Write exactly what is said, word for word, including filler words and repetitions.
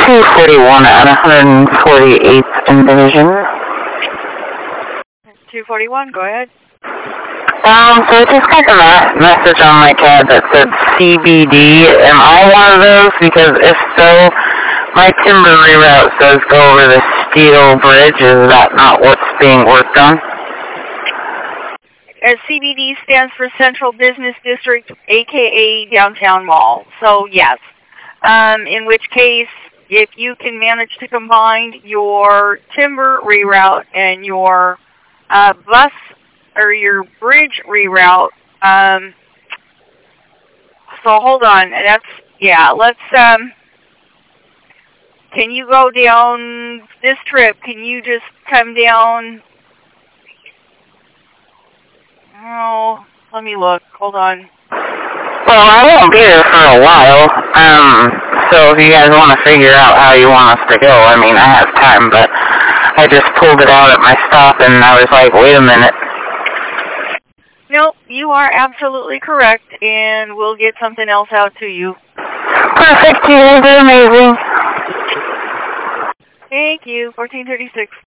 two forty-one at one hundred forty-eighth in Division. two forty-one, go ahead. Um, so I just got a ma- message on my tab that said C B D. Am I one of those? Because if so, my timber reroute says go over the steel bridge. Is that not what's being worked on? As C B D stands for Central Business District, a k a. Downtown Mall. So, yes. Um, in which case, if you can manage to combine your timber reroute and your uh, bus or your bridge reroute, um, so hold on. That's, yeah, let's, um, can you go down this trip? Can you just come down? Oh, let me look. Hold on. Well, I won't be there for a while, um, so if you guys want to figure out how you want us to go, I mean, I have time, but I just pulled it out at my stop, and I was like, wait a minute. Nope, you are absolutely correct, and we'll get something else out to you. Perfect, you guys are amazing. Thank you, fourteen thirty-six.